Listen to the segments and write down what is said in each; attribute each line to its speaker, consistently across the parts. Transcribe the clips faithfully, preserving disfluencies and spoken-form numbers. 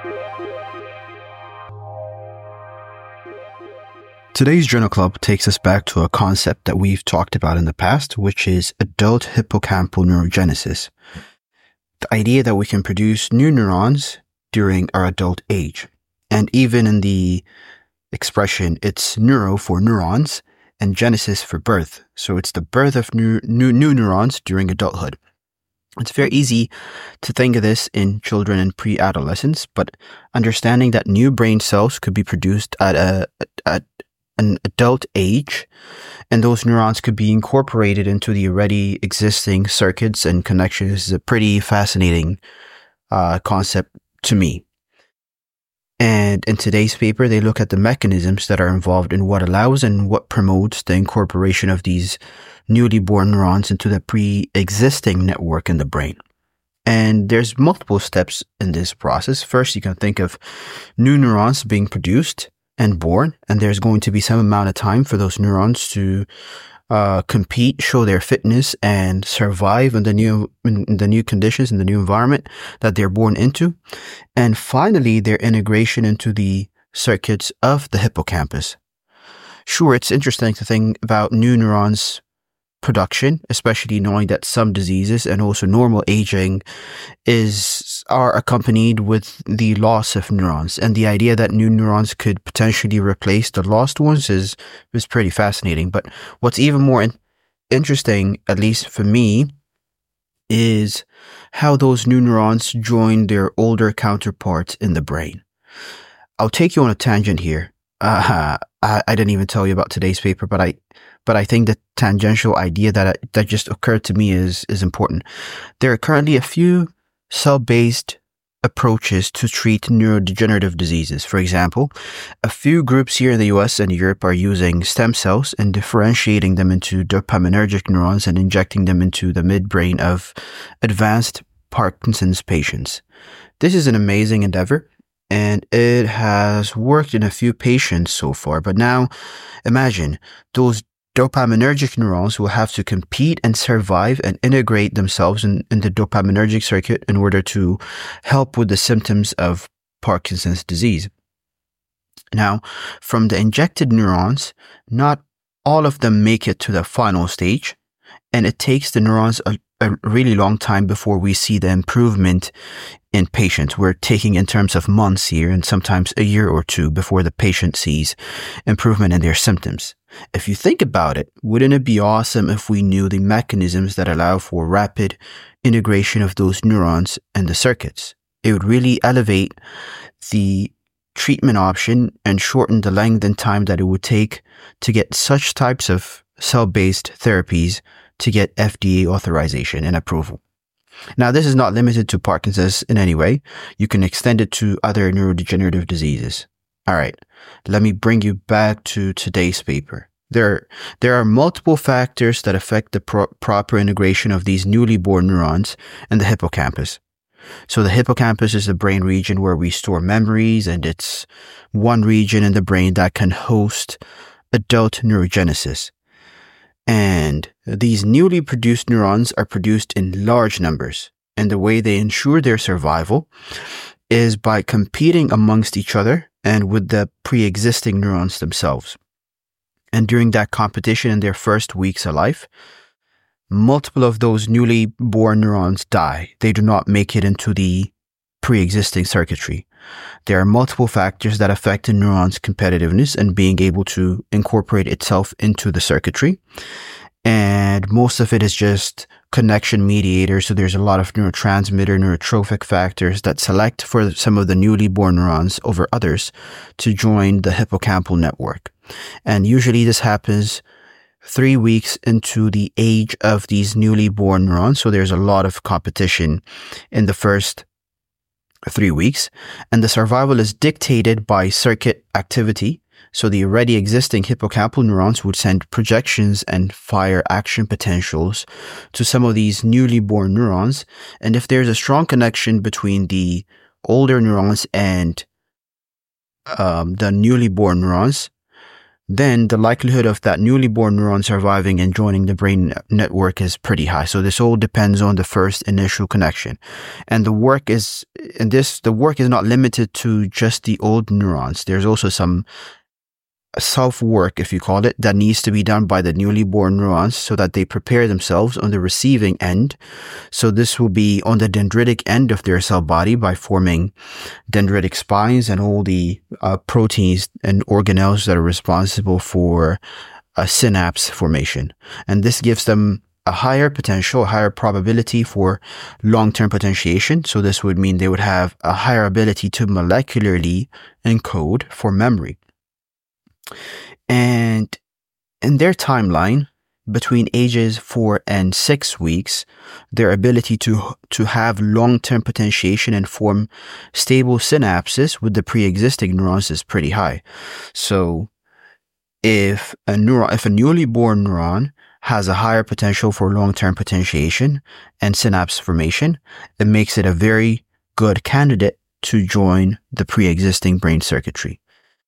Speaker 1: Today's Journal Club takes us back to a concept that we've talked about in the past, which is adult hippocampal neurogenesis. The idea that we can produce new neurons during our adult age. And even in the expression, it's neuro for neurons and genesis for birth. So it's the birth of new, new, new neurons during adulthood. It's very easy to think of this in children and pre-adolescents, but understanding that new brain cells could be produced at a at an adult age, and those neurons could be incorporated into the already existing circuits and connections is a pretty fascinating uh, concept to me. And in today's paper, they look at the mechanisms that are involved in what allows and what promotes the incorporation of these newly born neurons into the pre-existing network in the brain. And there's multiple steps in this process. First, you can think of new neurons being produced and born, and there's going to be some amount of time for those neurons to uh, compete, show their fitness, and survive in the new in the new conditions, in the new environment that they're born into. And finally, their integration into the circuits of the hippocampus. Sure, it's interesting to think about new neurons production, especially knowing that some diseases and also normal aging is are accompanied with the loss of neurons, and the idea that new neurons could potentially replace the lost ones is is pretty fascinating. But what's even more in- interesting, at least for me, is how those new neurons join their older counterparts in the brain. I'll take you on a tangent here. Uh, I, I didn't even tell you about today's paper, but I But I think the tangential idea that that just occurred to me is is important. There are currently a few cell-based approaches to treat neurodegenerative diseases. For example, a few groups here in the U S and Europe are using stem cells and differentiating them into dopaminergic neurons and injecting them into the midbrain of advanced Parkinson's patients. This is an amazing endeavor, and it has worked in a few patients so far. But now, imagine those dopaminergic neurons will have to compete and survive and integrate themselves in, in the dopaminergic circuit in order to help with the symptoms of Parkinson's disease. Now, from the injected neurons, not all of them make it to the final stage, and it takes the neurons a, a really long time before we see the improvement in patients. We're taking in terms of months here, and sometimes a year or two before the patient sees improvement in their symptoms. If you think about it, wouldn't it be awesome if we knew the mechanisms that allow for rapid integration of those neurons and the circuits? It would really elevate the treatment option and shorten the length and time that it would take to get such types of cell-based therapies to get F D A authorization and approval. Now, this is not limited to Parkinson's in any way. You can extend it to other neurodegenerative diseases. All right, let me bring you back to today's paper. There, there are multiple factors that affect the pro- proper integration of these newly born neurons in the hippocampus. So the hippocampus is the brain region where we store memories, and it's one region in the brain that can host adult neurogenesis. And these newly produced neurons are produced in large numbers, and the way they ensure their survival is by competing amongst each other and with the pre-existing neurons themselves. And during that competition in their first weeks of life, multiple of those newly born neurons die. They do not make it into the pre-existing circuitry. There are multiple factors that affect the neuron's competitiveness and being able to incorporate itself into the circuitry. And most of it is just connection mediators. So there's a lot of neurotransmitter, neurotrophic factors that select for some of the newly born neurons over others to join the hippocampal network. And usually this happens three weeks into the age of these newly born neurons. So there's a lot of competition in the first three weeks. And the survival is dictated by circuit activity. So the already existing hippocampal neurons would send projections and fire action potentials to some of these newly born neurons. And if there's a strong connection between the older neurons and um, the newly born neurons, then the likelihood of that newly born neuron surviving and joining the brain network is pretty high. So this all depends on the first initial connection. And the work is, and this, the work is not limited to just the old neurons. There's also some self-work, if you call it, that needs to be done by the newly born neurons so that they prepare themselves on the receiving end. So this will be on the dendritic end of their cell body by forming dendritic spines and all the uh, proteins and organelles that are responsible for a synapse formation. And this gives them a higher potential, a higher probability for long-term potentiation. So this would mean they would have a higher ability to molecularly encode for memory. And in their timeline, between ages four and six weeks, their ability to to have long-term potentiation and form stable synapses with the pre-existing neurons is pretty high. So if a neuron, if a newly born neuron has a higher potential for long-term potentiation and synapse formation, it makes it a very good candidate to join the pre-existing brain circuitry.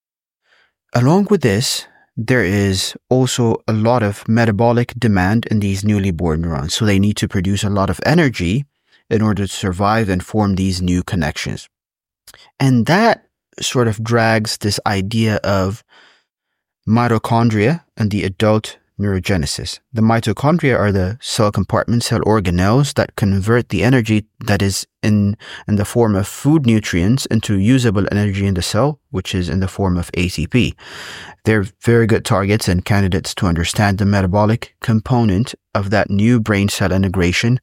Speaker 1: Along with this, there is also a lot of metabolic demand in these newly born neurons. So they need to produce a lot of energy in order to survive and form these new connections. And that sort of drags this idea of mitochondria and the adult neurogenesis. The mitochondria are the cell compartment, cell organelles that convert the energy that is in, in the form of food nutrients into usable energy in the cell, which is in the form of A T P. They're very good targets and candidates to understand the metabolic component of that new brain cell integration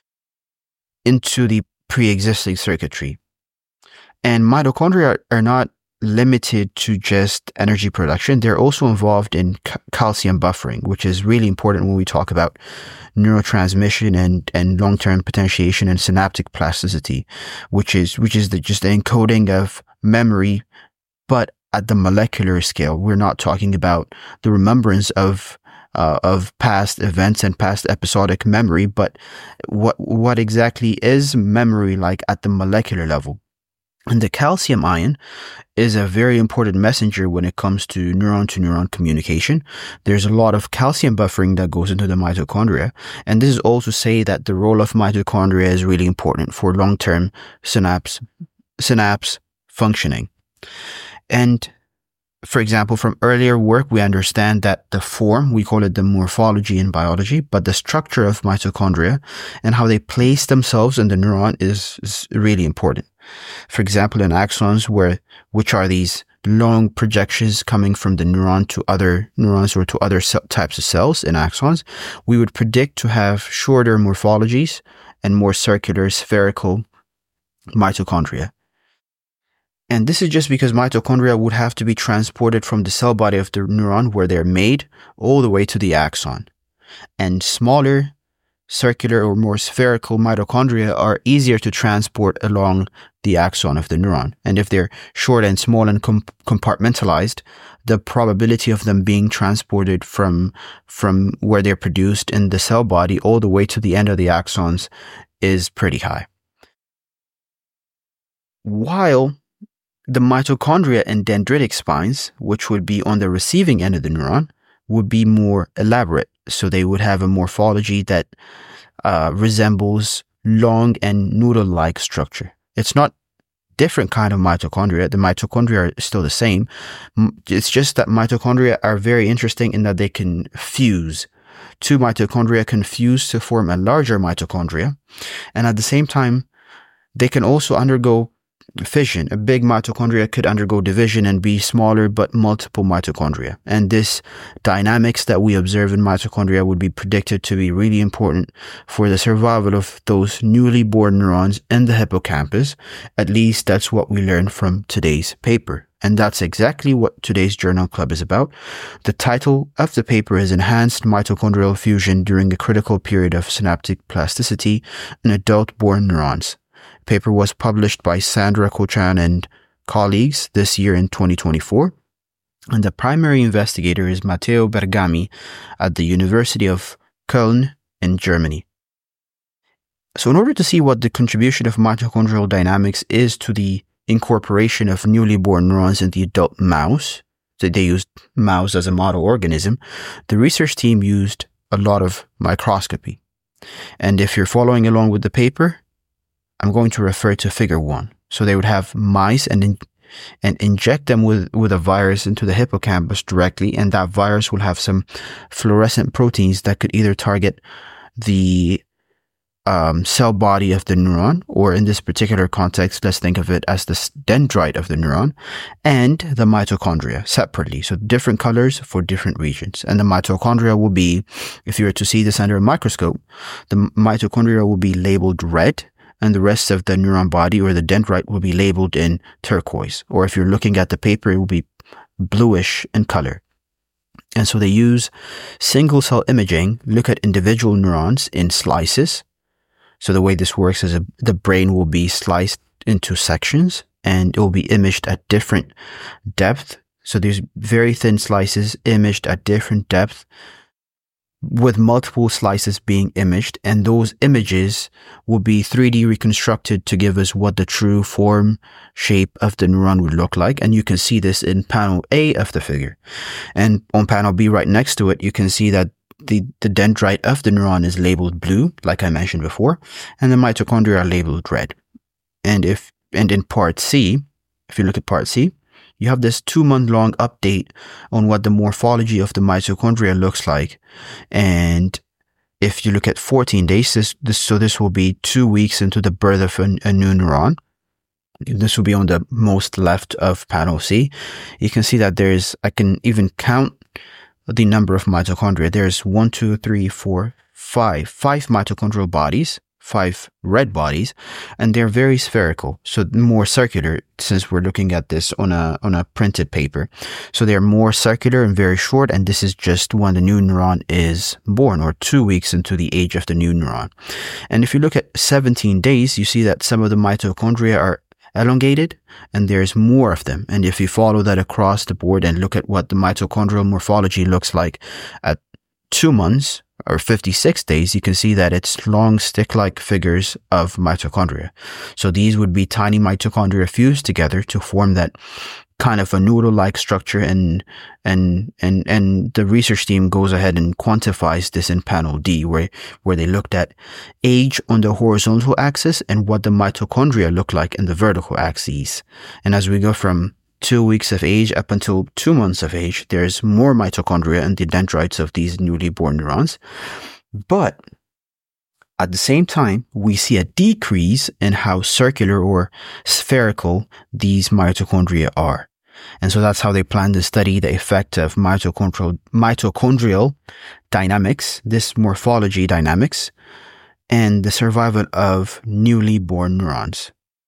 Speaker 1: into the pre-existing circuitry. And mitochondria are not limited to just energy production. They're also involved in ca- calcium buffering, which is really important when we talk about neurotransmission and, and long-term potentiation and synaptic plasticity, which is, which is the, just the encoding of memory, but at the molecular scale. We're not talking about the remembrance of Uh, of past events and past episodic memory, but what what exactly is memory like at the molecular level. And the calcium ion is a very important messenger when it comes to neuron-to-neuron communication. There's a lot of calcium buffering that goes into the mitochondria. And this is all to say that the role of mitochondria is really important for long-term synapse, synapse functioning. And for example, from earlier work, we understand that the form, we call it the morphology in biology, but the structure of mitochondria and how they place themselves in the neuron is, is really important. For example, in axons, where which are these long projections coming from the neuron to other neurons or to other cell types of cells in axons, we would predict to have shorter morphologies and more circular spherical mitochondria. And this is just because mitochondria would have to be transported from the cell body of the neuron where they're made all the way to the axon. And smaller, circular or more spherical mitochondria are easier to transport along the axon of the neuron. And if they're short and small and com- compartmentalized, the probability of them being transported from, from where they're produced in the cell body all the way to the end of the axons is pretty high. While the mitochondria and dendritic spines, which would be on the receiving end of the neuron, would be more elaborate. So they would have a morphology that uh, resembles long and noodle-like structure. It's not different kind of mitochondria. The mitochondria are still the same. It's just that mitochondria are very interesting in that they can fuse. Two mitochondria can fuse to form a larger mitochondria. And at the same time, they can also undergo fission. A big mitochondria could undergo division and be smaller but multiple mitochondria. And this dynamics that we observe in mitochondria would be predicted to be really important for the survival of those newly born neurons in the hippocampus. At least that's what we learned from today's paper. And that's exactly what today's journal club is about. The title of the paper is Enhanced Mitochondrial Fusion During a Critical Period of Synaptic Plasticity in Adult-Born Neurons. Paper was published by Sandra Kochan and colleagues this year in twenty twenty-four. And the primary investigator is Matteo Bergami at the University of Köln in Germany. So in order to see what the contribution of mitochondrial dynamics is to the incorporation of newly born neurons in the adult mouse, they used mouse as a model organism, the research team used a lot of microscopy. And if you're following along with the paper, I'm going to refer to figure one. So they would have mice and in, and inject them with, with a virus into the hippocampus directly, and that virus will have some fluorescent proteins that could either target the um, cell body of the neuron, or in this particular context, let's think of it as the dendrite of the neuron, and the mitochondria separately. So different colors for different regions. And the mitochondria will be, if you were to see this under a microscope, the mitochondria will be labeled red, and the rest of the neuron body or the dendrite will be labeled in turquoise. Or if you're looking at the paper, it will be bluish in color. And so they use single cell imaging, look at individual neurons in slices. So the way this works is a, the brain will be sliced into sections and it will be imaged at different depth. So there's very thin slices imaged at different depth, with multiple slices being imaged, and those images will be three D reconstructed to give us what the true form, shape of the neuron would look like. And you can see this in panel A of the figure. And on panel B right next to it, you can see that the, the dendrite of the neuron is labeled blue, like I mentioned before, and the mitochondria are labeled red. And if, and in part C, if you look at part C, you have this two-month-long update on what the morphology of the mitochondria looks like. And if you look at fourteen days, this, this so this will be two weeks into the birth of a, a new neuron. This will be on the most left of panel C. You can see that there's, I can even count the number of mitochondria. There's one, two, three, four, five, five mitochondrial bodies. Five red bodies, and they're very spherical, so more circular, since we're looking at this on a on a printed paper. So they're more circular and very short, and this is just when the new neuron is born, or two weeks into the age of the new neuron. And if you look at seventeen days, you see that some of the mitochondria are elongated and there's more of them. And if you follow that across the board and look at what the mitochondrial morphology looks like at two months or fifty-six days, you can see that it's long stick-like figures of mitochondria. So these would be tiny mitochondria fused together to form that kind of a noodle-like structure, and and and and the research team goes ahead and quantifies this in panel D, where where they looked at age on the horizontal axis and what the mitochondria look like in the vertical axes. And as we go from two weeks of age up until two months of age, there's more mitochondria in the dendrites of these newly born neurons. But at the same time, we see a decrease in how circular or spherical these mitochondria are. And so that's how they plan to study the effect of mitochondrial, mitochondrial dynamics, this morphology dynamics, and the survival of newly born neurons.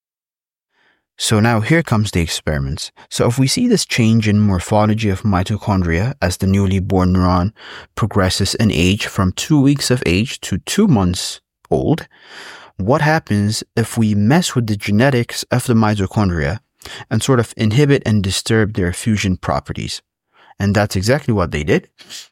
Speaker 1: So now here comes the experiments. So if we see this change in morphology of mitochondria as the newly born neuron progresses in age from two weeks of age to two months old, what happens if we mess with the genetics of the mitochondria and sort of inhibit and disturb their fusion properties? And that's exactly what they did.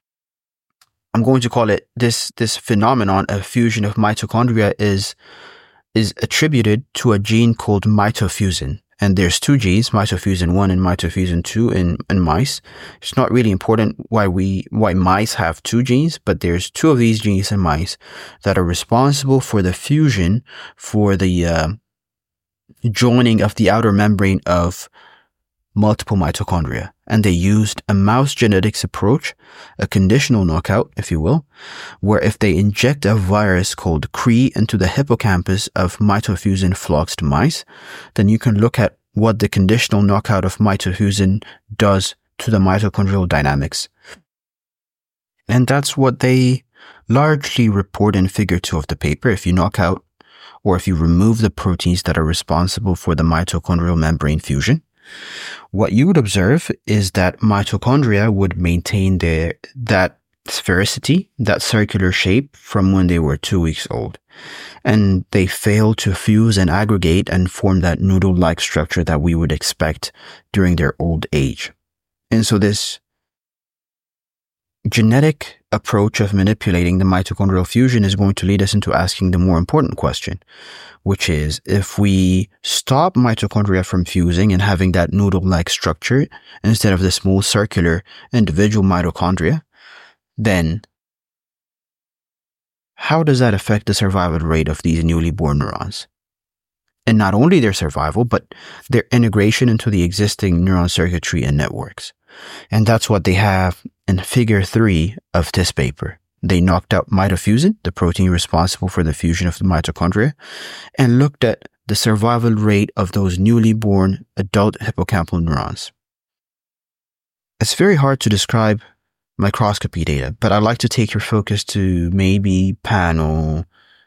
Speaker 1: I'm going to call it this, this phenomenon of fusion of mitochondria is is attributed to a gene called mitofusin. And there's two genes, mitofusin one and mitofusin two in, in mice. It's not really important why we, why mice have two genes, but there's two of these genes in mice that are responsible for the fusion, for the uh, joining of the outer membrane of multiple mitochondria. And they used a mouse genetics approach, a conditional knockout, if you will, where if they inject a virus called C R E into the hippocampus of mitofusin floxed mice, then you can look at what the conditional knockout of mitofusin does to the mitochondrial dynamics. And that's what they largely report in figure two of the paper. If you knock out, or if you remove the proteins that are responsible for the mitochondrial membrane fusion, what you would observe is that mitochondria would maintain their, that sphericity, that circular shape from when they were two weeks old. And they fail to fuse and aggregate and form that noodle-like structure that we would expect during their old age. And so this, genetic approach of manipulating the mitochondrial fusion is going to lead us into asking the more important question, which is, if we stop mitochondria from fusing and having that noodle-like structure instead of the small circular individual mitochondria, then how does that affect the survival rate of these newly born neurons? And not only their survival, but their integration into the existing neuron circuitry and networks. And that's what they have in figure three of this paper. They knocked out mitofusin, the protein responsible for the fusion of the mitochondria, and looked at the survival rate of those newly born adult hippocampal neurons. It's very hard to describe microscopy data, but I'd like to take your focus to maybe panel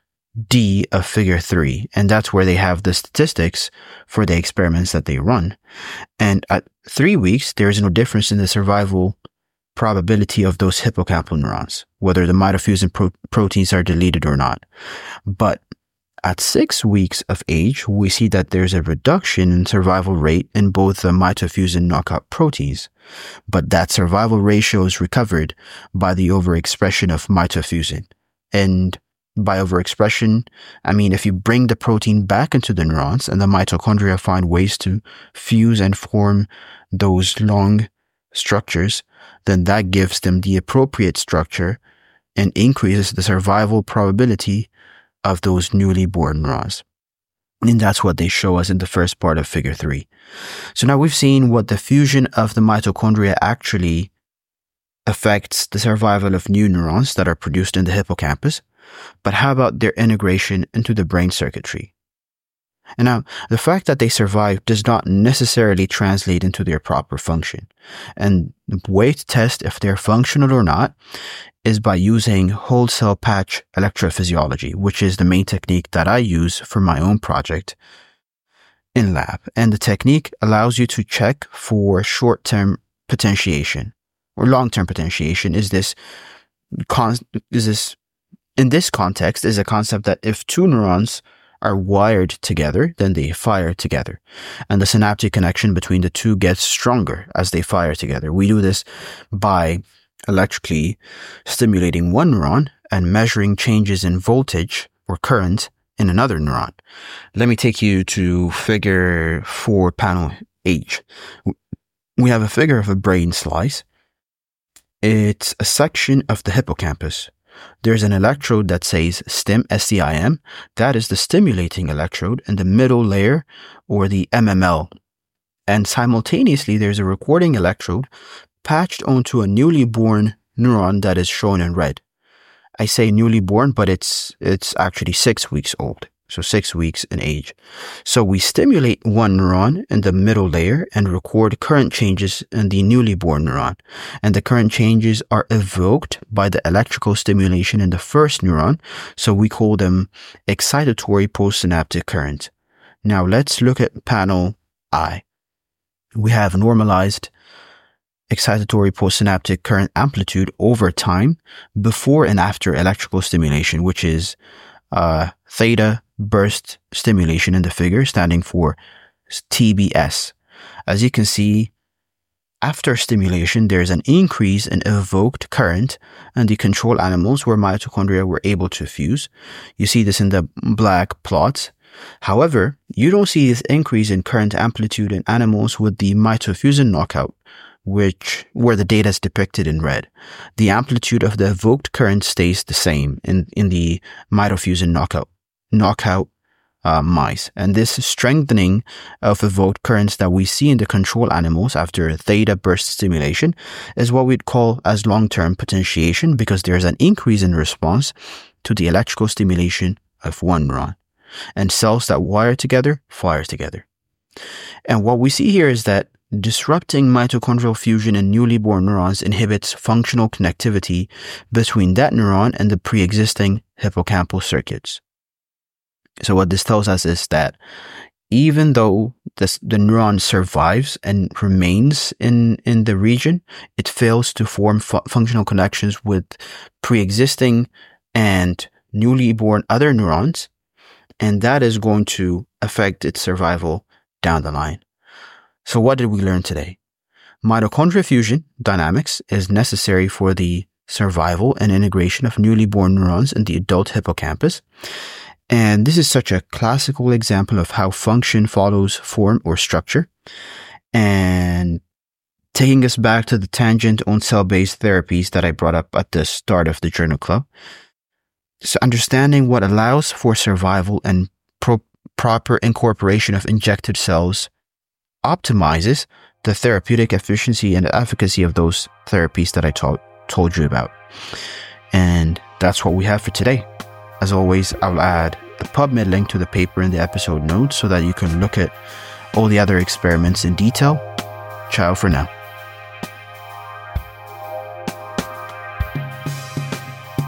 Speaker 1: D of figure three, and that's where they have the statistics for the experiments that they run. And at three weeks, there is no difference in the survival probability of those hippocampal neurons, whether the mitofusin pro- proteins are deleted or not. But at six weeks of age, we see that there's a reduction in survival rate in both the mitofusin knockout proteins, but that survival ratio is recovered by the overexpression of mitofusin. And by overexpression, I mean if you bring the protein back into the neurons and the mitochondria find ways to fuse and form those long structures, then that gives them the appropriate structure and increases the survival probability of those newly born neurons. And that's what they show us in the first part of figure three. So now we've seen what the fusion of the mitochondria actually affects the survival of new neurons that are produced in the hippocampus. But how about their integration into the brain circuitry? And now, the fact that they survive does not necessarily translate into their proper function. And the way to test if they're functional or not is by using whole cell patch electrophysiology, which is the main technique that I use for my own project in lab. And the technique allows you to check for short-term potentiation or long-term potentiation. Is this, con- is this In this context, is a concept that if two neurons are wired together, then they fire together. And the synaptic connection between the two gets stronger as they fire together. We do this by electrically stimulating one neuron and measuring changes in voltage or current in another neuron. Let me take you to figure four, panel H. We have a figure of a brain slice. It's a section of the hippocampus. There's an electrode that says STIM, S T I M. That is the stimulating electrode in the middle layer, or the M M L. And simultaneously, there's a recording electrode patched onto a newly born neuron that is shown in red. I say newly born, but it's it's actually six weeks old. So six weeks in age. So we stimulate one neuron in the middle layer and record current changes in the newly born neuron. And the current changes are evoked by the electrical stimulation in the first neuron. So we call them excitatory postsynaptic current. Now let's look at panel I. We have normalized excitatory postsynaptic current amplitude over time before and after electrical stimulation, which is uh, theta burst stimulation in the figure, standing for T B S. As you can see, after stimulation, there's an increase in evoked current in the control animals where mitochondria were able to fuse. You see this in the black plots. However, you don't see this increase in current amplitude in animals with the mitofusin knockout, which where the data is depicted in red. The amplitude of the evoked current stays the same in, in the mitofusin knockout knockout uh, mice. And this strengthening of evoked currents that we see in the control animals after theta burst stimulation is what we'd call as long-term potentiation, because there's an increase in response to the electrical stimulation of one neuron. And cells that wire together fire together. And what we see here is that disrupting mitochondrial fusion in newly born neurons inhibits functional connectivity between that neuron and the pre-existing hippocampal circuits. So what this tells us is that even though this, the neuron survives and remains in, in the region, it fails to form fu- functional connections with pre-existing and newly born other neurons, and that is going to affect its survival down the line. So what did we learn today? Mitochondrial fusion dynamics is necessary for the survival and integration of newly born neurons in the adult hippocampus. And this is such a classical example of how function follows form or structure. And taking us back to the tangent on cell-based therapies that I brought up at the start of the Journal Club. So understanding what allows for survival and pro- proper incorporation of injected cells optimizes the therapeutic efficiency and efficacy of those therapies that I to- told you about. And that's what we have for today. As always, I'll add the PubMed link to the paper in the episode notes so that you can look at all the other experiments in detail. Ciao for now.